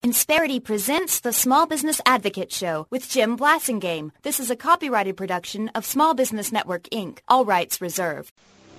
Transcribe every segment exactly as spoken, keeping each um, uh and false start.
Insperity presents the Small Business Advocate Show with Jim Blasingame. This is a copyrighted production of Small Business Network, Incorporated. All rights reserved.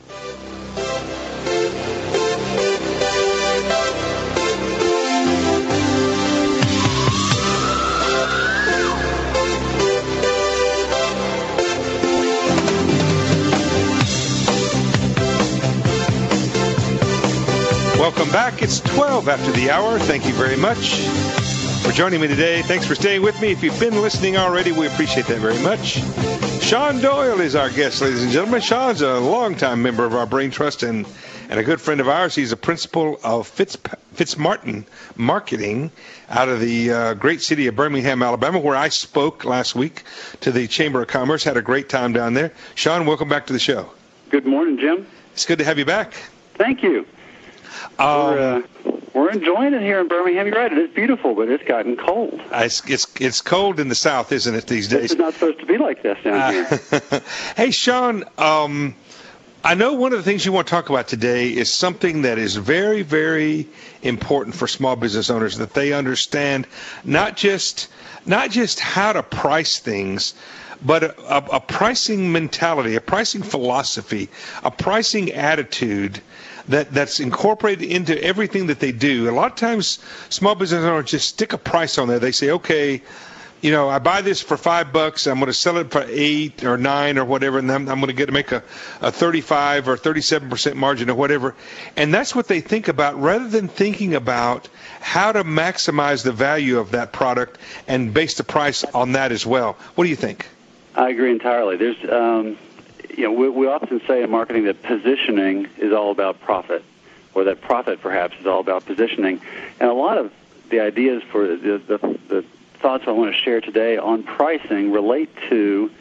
Welcome back. It's twelve after the hour. Thank you very much for joining me today. Thanks for staying with me. If you've been listening already, we appreciate that very much. Sean Doyle is our guest, ladies and gentlemen. Sean's a longtime member of our Brain Trust and, and a good friend of ours. He's a principal of Fitz, Fitzmartin Marketing out of the uh, great city of Birmingham, Alabama, where I spoke last week to the Chamber of Commerce. Had a great time down there. Sean, welcome back to the show. Good morning, Jim. It's good to have you back. Thank you. Um, we're, uh, we're enjoying it here in Birmingham. You're right. It is beautiful, but it's gotten cold. It's it's, it's cold in the South, isn't it, these days? It's not supposed to be like this down here. Uh, hey, Sean, um, I know one of the things you want to talk about today is something that is very, very important for small business owners, that they understand not just not just how to price things, but a, a, a pricing mentality, a pricing philosophy, a pricing attitude that that's incorporated into everything that they do. A lot of times, small business owners just stick a price on there. They say, okay, you know, I buy this for five bucks. I'm going to sell it for eight or nine or whatever, and I'm, I'm going to get to make a, a thirty-five or thirty-seven percent margin or whatever. And that's what they think about, rather than thinking about how to maximize the value of that product and base the price on that as well. What do you think? I agree entirely. There's, um, you know, we, we often say in marketing that positioning is all about profit, or that profit perhaps is all about positioning. And a lot of the ideas for the, the, the thoughts I want to share today on pricing relate to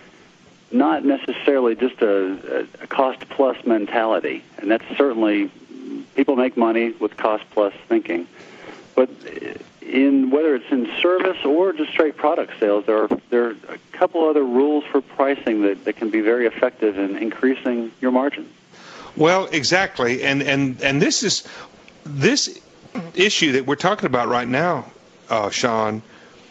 not necessarily just a, a cost-plus mentality, and that's certainly, people make money with cost-plus thinking. But in whether it's in service or just straight product sales, there are there are a couple other rules for pricing that, that can be very effective in increasing your margin. Well, exactly, and and and this is this issue that we're talking about right now, uh, Sean,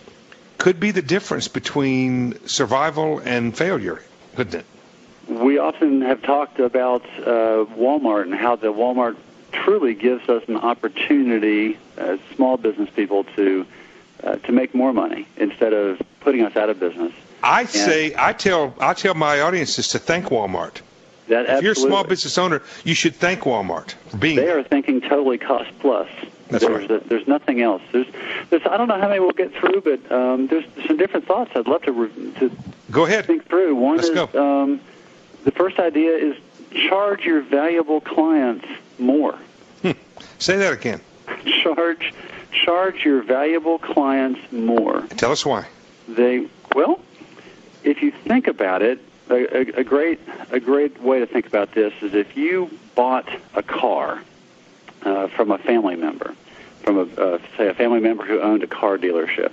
could be the difference between survival and failure, couldn't it? We often have talked about uh, Walmart and how the Walmart truly gives us an opportunity as small business people to uh, to make more money instead of putting us out of business. I and say I tell I tell my audiences to thank Walmart. That if you're a absolutely. small business owner, you should thank Walmart for being. They are thinking totally cost plus. That's there's, right. A, there's nothing else. There's, there's I don't know how many we'll get through, but um, there's some different thoughts I'd love to re- to go ahead think through. One Let's is go. Um, the first idea is charge your valuable clients more. Hmm. Say that again. Charge, charge your valuable clients more. Tell us why. They well, if you think about it, a, a, a great a great way to think about this is if you bought a car uh, from a family member, from a uh, say a family member who owned a car dealership,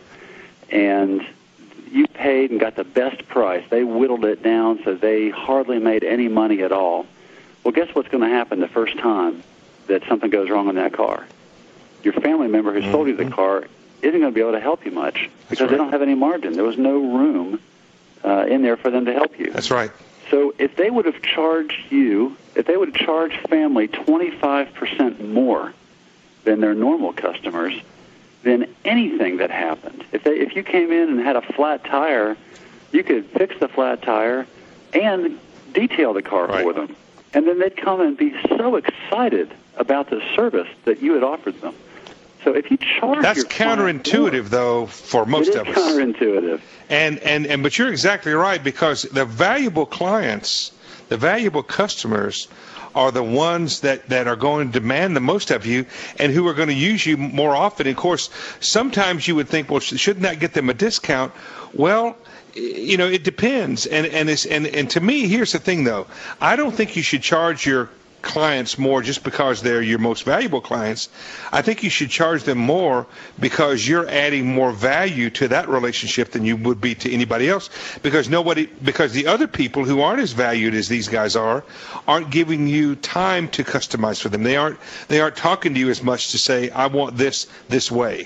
and you paid and got the best price. They whittled it down so they hardly made any money at all. Well, guess what's going to happen the first time that something goes wrong in that car? Your family member who mm-hmm. sold you the car isn't going to be able to help you much because right. they don't have any margin. There was no room uh, in there for them to help you. That's right. So if they would have charged you, if they would have charged family twenty-five percent more than their normal customers, then anything that happened, if they, if you came in and had a flat tire, you could fix the flat tire and detail the car right. for them. And then they'd come and be so excited about the service that you had offered them. So if you charge That's your counterintuitive, more, though, for most it of is us. counterintuitive. And, and, and, but you're exactly right, because the valuable clients, the valuable customers, are the ones that, that are going to demand the most of you and who are going to use you more often. Of course, sometimes you would think, well, shouldn't that get them a discount? Well, you know, it depends. And and, it's, and and to me, here's the thing, though. I don't think you should charge your clients more just because they're your most valuable clients. I think you should charge them more because you're adding more value to that relationship than you would be to anybody else. Because nobody, because the other people who aren't as valued as these guys are, aren't giving you time to customize for them. They aren't they aren't talking to you as much to say, I want this this way.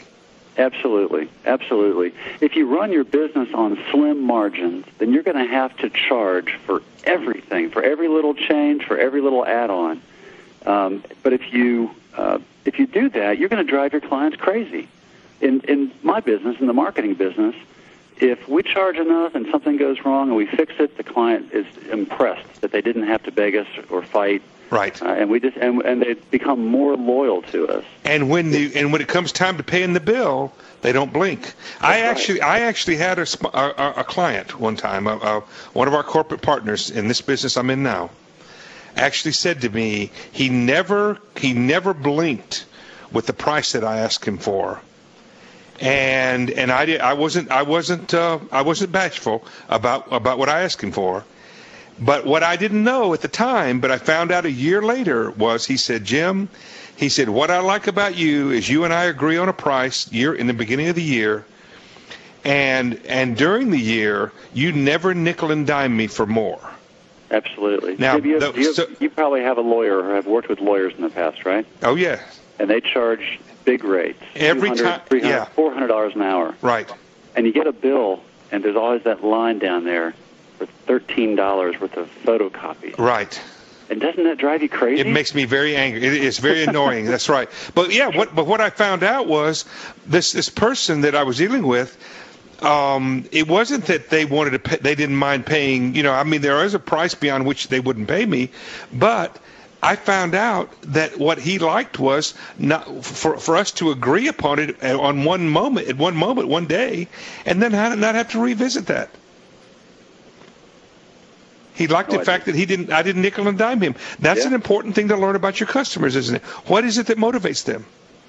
Absolutely, absolutely. If you run your business on slim margins, then you're going to have to charge for everything, for every little change, for every little add-on. Um, but if you uh, if you do that, you're going to drive your clients crazy. In in my business, in the marketing business, if we charge enough and something goes wrong and we fix it, the client is impressed that they didn't have to beg us or fight. Right. Uh, and we just and, and they become more loyal to us. And when the and when it comes time to paying the bill, they don't blink. That's I actually right. I actually had a, a, a client one time, a, a, one of our corporate partners in this business I'm in now, actually said to me he never he never blinked with the price that I asked him for. And and I did I wasn't I wasn't uh, I wasn't bashful about about what I asked him for. But what I didn't know at the time, but I found out a year later, was he said, Jim, he said, what I like about you is you and I agree on a price year in the beginning of the year, and and during the year, you never nickel and dime me for more. Absolutely. Now, you, the, you, so, you probably have a lawyer or have worked with lawyers in the past, right? Oh, yeah. And they charge big rates. Every time, yeah. four hundred dollars an hour. Right. And you get a bill, and there's always that line down there for thirteen dollars worth of photocopy. Right. And doesn't that drive you crazy? It makes me very angry. It is very annoying. That's right. But yeah, what but what I found out was this this person that I was dealing with, um, it wasn't that they wanted to pay, they didn't mind paying, you know, I mean, there is a price beyond which they wouldn't pay me, but I found out that what he liked was not for for us to agree upon it on one moment, at one moment, one day, and then not have to revisit that. He liked oh, the I fact did. that he didn't. I didn't nickel and dime him. That's yeah. an important thing to learn about your customers, isn't it? What is it that motivates them?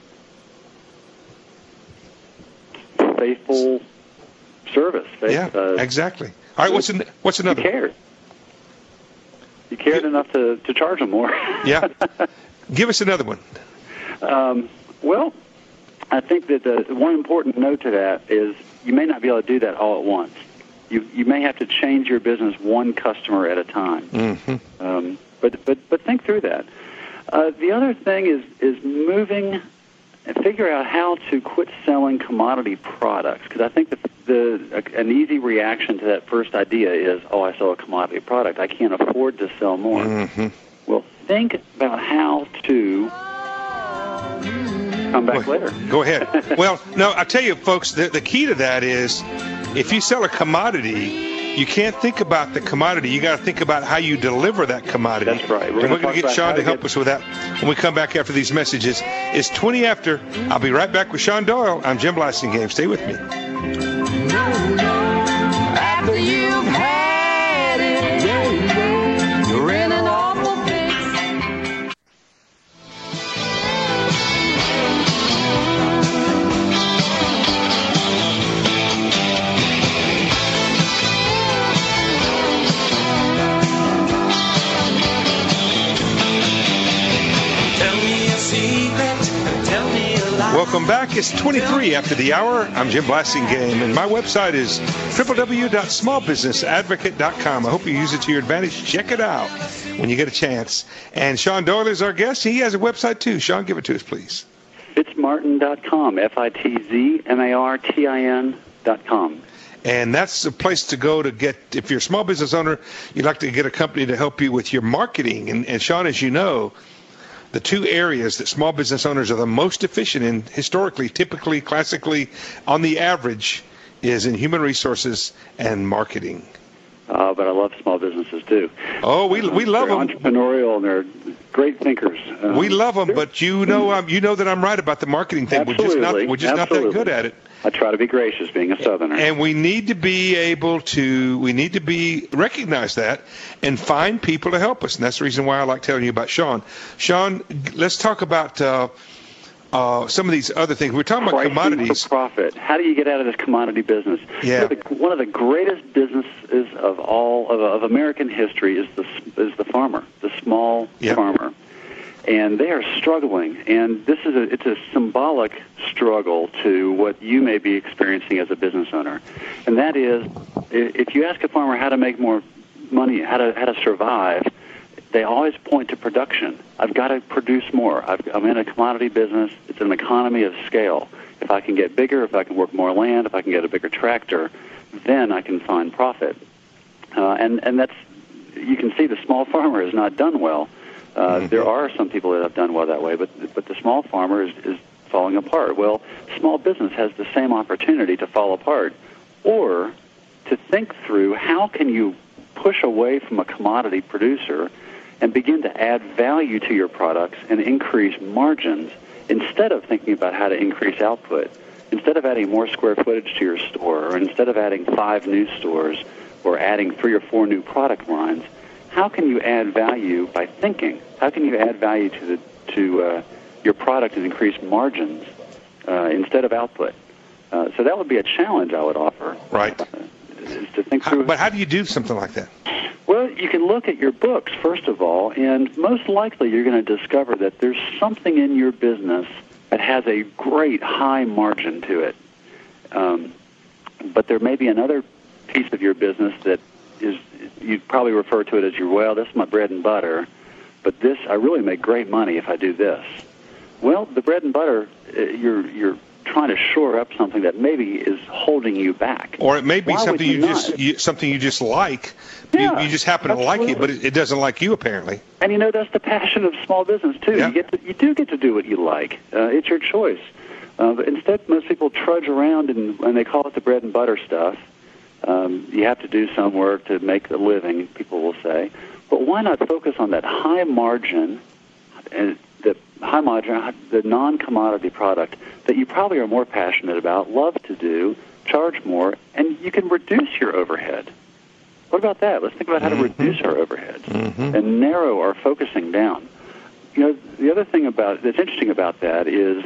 Faithful service. Faith, yeah, uh, exactly. All right, what's an, what's another? You cared. You cared you, enough to, to charge them more. Yeah. Give us another one. Um, well, I think that the one important note to that is you may not be able to do that all at once. You you may have to change your business one customer at a time. Mm-hmm. Um, but but but think through that. Uh, the other thing is is moving and figure out how to quit selling commodity products, because I think that the a, an easy reaction to that first idea is, oh, I sell a commodity product, I can't afford to sell more. Mm-hmm. Well, think about how to come back well, later. Go ahead. Well, no, I tell you, folks, the, the key to that is, if you sell a commodity, you can't think about the commodity. You got to think about how you deliver that commodity. That's right. We're, we're going to get Sean to help get... us with that when we come back after these messages. It's twenty after. I'll be right back with Sean Doyle. I'm Jim Blasingame. Stay with me. After you've had it, you're in an awful fix. Welcome back. It's twenty-three after the hour. I'm Jim Blasingame, and my website is w w w dot small business advocate dot com. I hope you use it to your advantage. Check it out when you get a chance. And Sean Doyle is our guest. He has a website, too. Sean, give it to us, please. Fitzmartin dot com, F I T Z M A R T I N dot com. And that's the place to go to get, if you're a small business owner, you'd like to get a company to help you with your marketing. And, and Sean, as you know, the two areas that small business owners are the most efficient in, historically, typically, classically, on the average, is in human resources and marketing. Uh, but I love small businesses, too. Oh, we we love they're them. Entrepreneurial, and they're great thinkers. Um, we love them, but you know um, you know that I'm right about the marketing thing. Absolutely. We're just not, we're just not that good at it. I try to be gracious, being a Southerner. And we need to be able to, we need to be, recognize that and find people to help us. And that's the reason why I like telling you about Sean. Sean, let's talk about uh, uh, some of these other things. We're talking about Pricing commodities. For profit. How do you get out of this commodity business? Yeah. One of the, one of the greatest businesses of all, of, of American history is the, is the farmer, the small yep. farmer. And they are struggling, and this is a, it's a symbolic struggle to what you may be experiencing as a business owner. And that is, if you ask a farmer how to make more money, how to how to survive, they always point to production. I've got to produce more. I've, I'm in a commodity business. It's an economy of scale. If I can get bigger, if I can work more land, if I can get a bigger tractor, then I can find profit. Uh, and, and that's, you can see the small farmer has not done well. Uh, mm-hmm. There are some people that have done well that way, but but the small farmer is, is falling apart. Well, small business has the same opportunity to fall apart, or to think through how can you push away from a commodity producer and begin to add value to your products and increase margins instead of thinking about how to increase output. Instead of adding more square footage to your store, or instead of adding five new stores or adding three or four new product lines, how can you add value by thinking? How can you add value to the to uh, your product and increase margins uh, instead of output? Uh, so that would be a challenge I would offer. Right. Uh, is to think through. How, but how do you do something like that? Well, you can look at your books, first of all, and most likely you're going to discover that there's something in your business that has a great high margin to it. Um, but there may be another piece of your business that is, you'd probably refer to it as your, well, this is my bread and butter, but this, I really make great money if I do this. Well, the bread and butter, uh, you're you're trying to shore up something that maybe is holding you back. Or it may be Why something you, you just you, something you just like. Yeah, you, you just happen to absolutely. like it, but it, it doesn't like you apparently. And you know, that's the passion of small business too. Yeah. You get to, you do get to do what you like. Uh, it's your choice. Uh, but instead, most people trudge around and, and they call it the bread and butter stuff. Um, you have to do some work to make a living, people will say. But why not focus on that high margin, and the high margin, the non-commodity product that you probably are more passionate about, love to do, charge more, and you can reduce your overhead. What about that? Let's think about how to Mm-hmm. reduce our overheads Mm-hmm. and narrow our focusing down. You know, the other thing about that's interesting about that is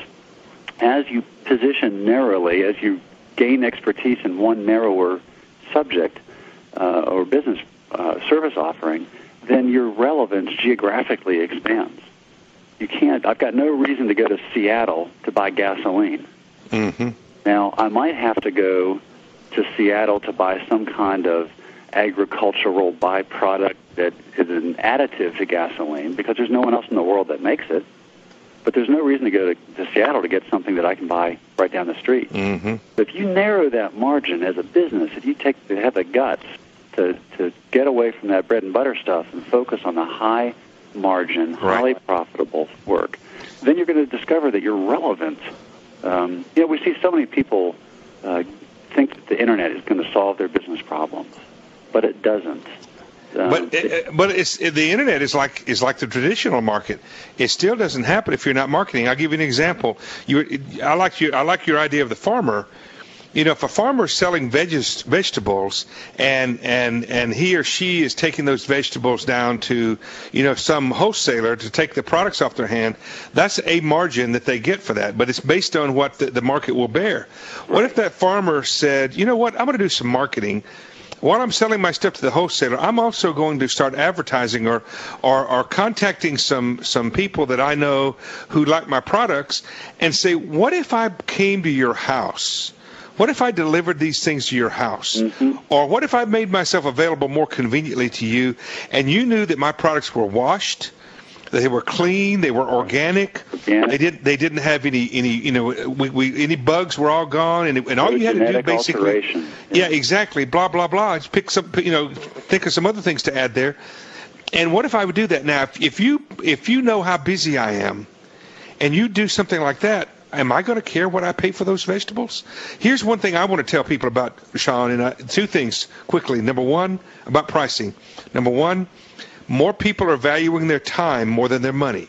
as you position narrowly, as you gain expertise in one narrower subject uh, or business uh, service offering, then your relevance geographically expands. You can't, I've got no reason to go to Seattle to buy gasoline. Mm-hmm. Now, I might have to go to Seattle to buy some kind of agricultural byproduct that is an additive to gasoline because there's no one else in the world that makes it. But there's no reason to go to, to Seattle to get something that I can buy right down the street. Mm-hmm. If you narrow that margin as a business, if you take have the guts to, to get away from that bread and butter stuff and focus on the high margin, Right. highly profitable work, then you're going to discover that you're relevant. Um, you know, we see so many people uh, think that the internet is going to solve their business problems, but it doesn't. Um, But it, but it's the internet is like is like the traditional market. It still doesn't happen if you're not marketing. I'll give you an example. You, I like your I like your idea of the farmer. You know, if a farmer is selling veggies, vegetables, and and and he or she is taking those vegetables down to, you know, some wholesaler to take the products off their hand, that's a margin that they get for that. But it's based on what the, the market will bear. What if that farmer said, you know what, I'm going to do some marketing. While I'm selling my stuff to the wholesaler, I'm also going to start advertising or, or, or contacting some, some people that I know who like my products and say, what if I came to your house? What if I delivered these things to your house? Mm-hmm. Or what if I made myself available more conveniently to you and you knew that my products were washed, they were clean, they were organic, Organic. they didn't they didn't have any any you know we, we any bugs were all gone, and, and all No you had to do genetic basically alteration. yeah. yeah exactly blah blah blah just pick some you know think of some other things to add there. And what if I would do that now? If, if you if you know how busy I am, and you do something like that, am I going to care what I pay for those vegetables? Here's one thing I want to tell people about, Sean, and uh, two things quickly. Number one, about pricing. Number one, more people are valuing their time more than their money.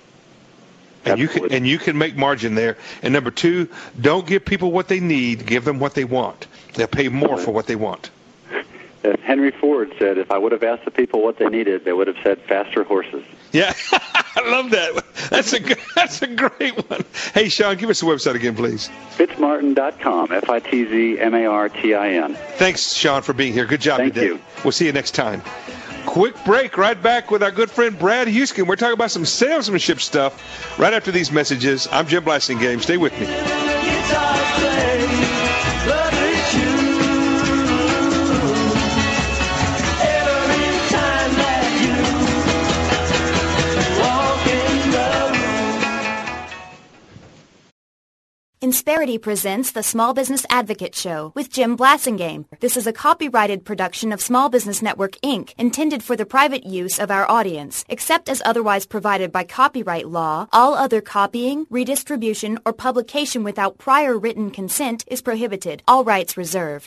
And you can and you can make margin there. And number two, don't give people what they need, give them what they want. They'll pay more for what they want. As Henry Ford said, if I would have asked the people what they needed, they would have said faster horses. Yeah, I love that. That's a good, that's a great one. Hey, Sean, give us the website again, please. Fitzmartin dot com, F I T Z M A R T I N. Thanks, Sean, for being here. Good job Thank today. you. We'll see you next time. Quick break, right back with our good friend Brad Houston. We're talking about some salesmanship stuff right after these messages. I'm Jim Blasingame. Stay with me. In Insperity presents the Small Business Advocate Show with Jim Blasingame. This is a copyrighted production of Small Business Network, Incorporated, intended for the private use of our audience. Except as otherwise provided by copyright law, all other copying, redistribution, or publication without prior written consent is prohibited. All rights reserved.